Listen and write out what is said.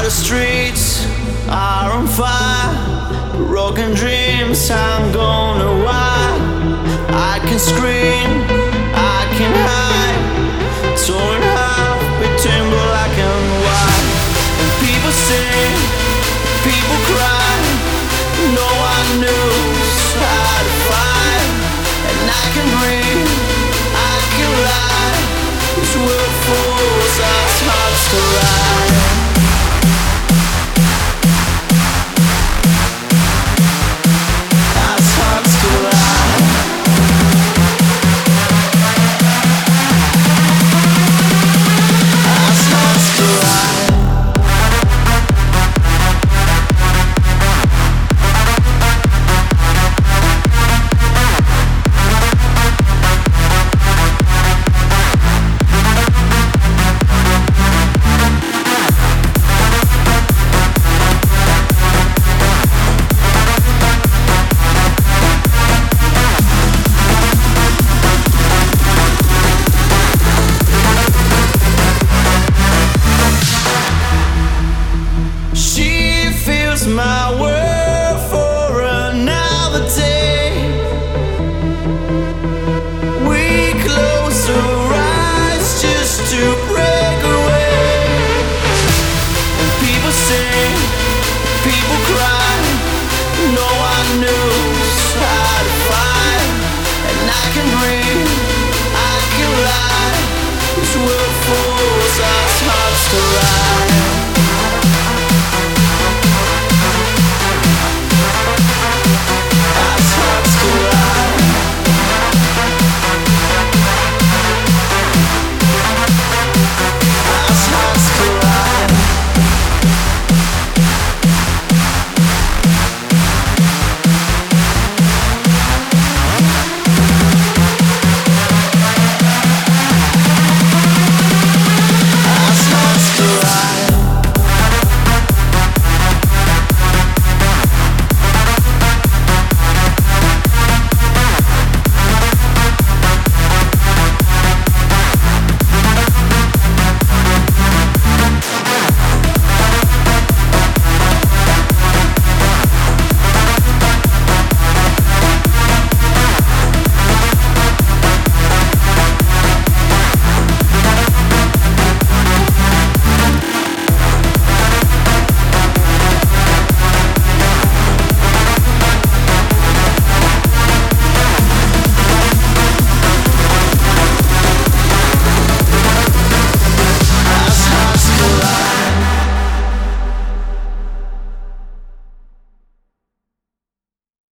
The streets are on fire, broken dreams, I'm gonna why. I can scream, I can hide, torn half between black and white. And people sing, people cry, no one knows how to fight. And I can breathe, I can lie, this world